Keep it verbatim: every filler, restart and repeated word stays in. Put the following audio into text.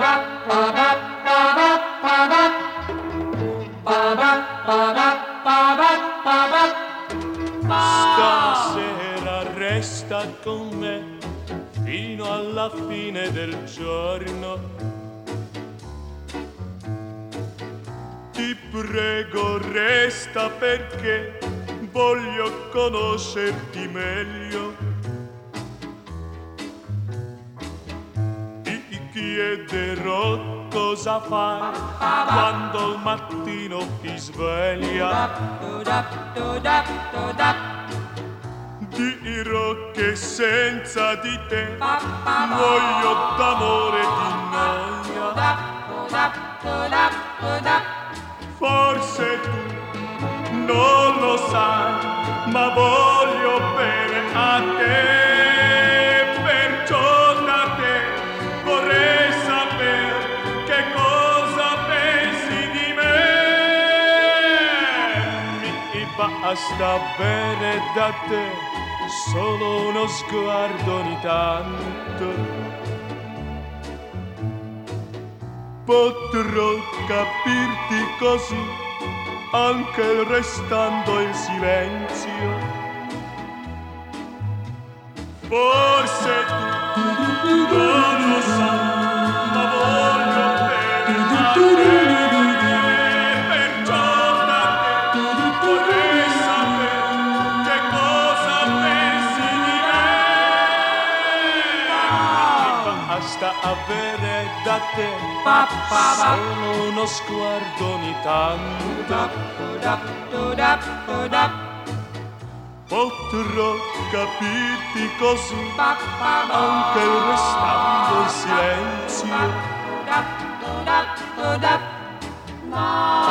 Stasera resta con me fino alla fine del giorno. Ti prego, resta perché voglio conoscerti meglio. Ti chiederò cosa fai quando al mattino ti sveglia. Dirò che senza di te muoio d'amore e di noia. Forse tu non lo sai, ma voglio bene a te, perciò da te vorrei sapere che cosa pensi di me. Mi basta bene da te solo uno sguardo ogni tanto. Potrò capirti così anche restando in silenzio. Forse tu non lo sai, ma voglio bene a te, perciò da te vorrei sapere che cosa pensi di me. Basta avere da te solo uno sguardo ogni tanto. Potrò capirti così anche restando in silenzio.